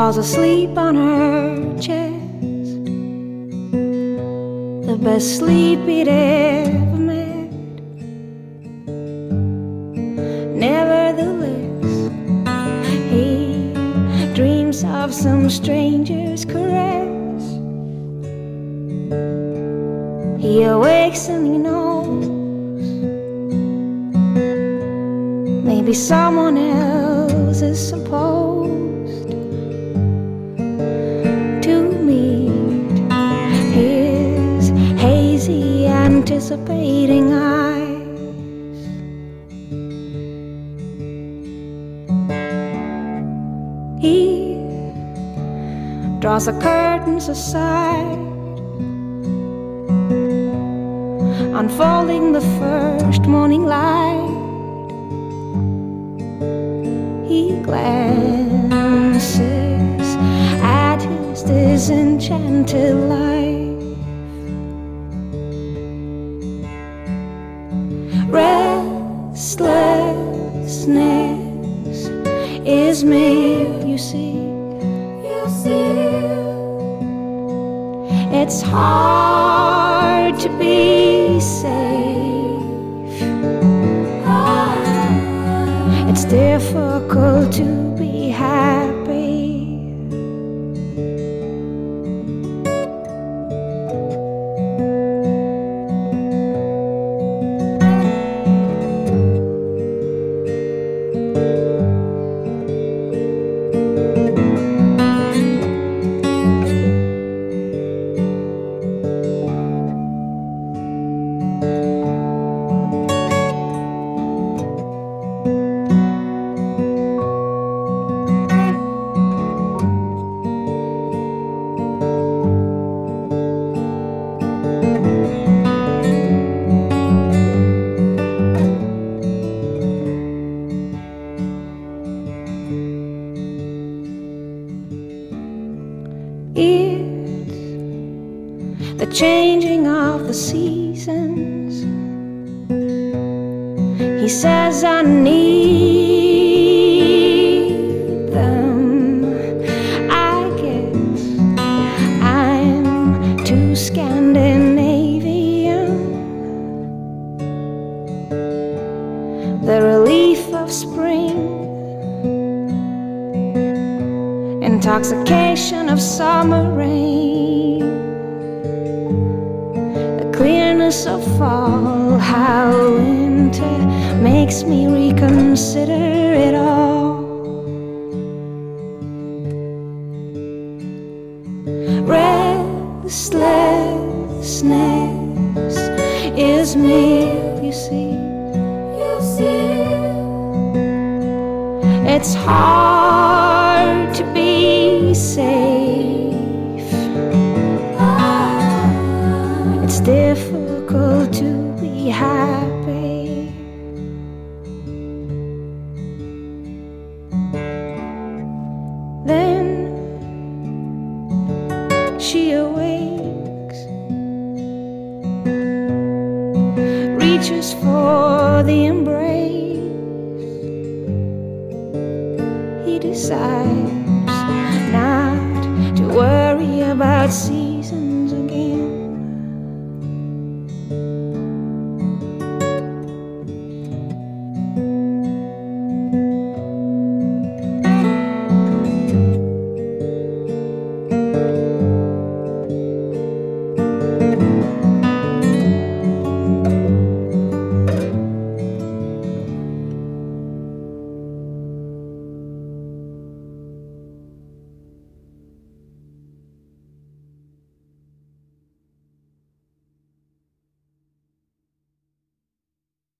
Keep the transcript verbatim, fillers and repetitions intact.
falls asleep on her chest, the best sleep he'd ever met. Nevertheless, he dreams of some stranger's caress. He awakes and he knows maybe someone else is supposed to meet his hazy, anticipating eyes. He draws the curtains aside, unfolding the first morning light. He glances at his disenchanted life. Restlessness is me, you see. You see, it's hard to be safe. It's difficult to be happy. It's the changing of the seasons. He says I need them. I guess I'm too Scandinavian. The relief of spring, intoxication of summer rain, the clearness of fall, how winter makes me reconsider it all. Restlessness is me, you see. You see, it's hard to be safe. It's difficult to be happy. Then she awakes, reaches for the embrace. He decides not to worry about seasons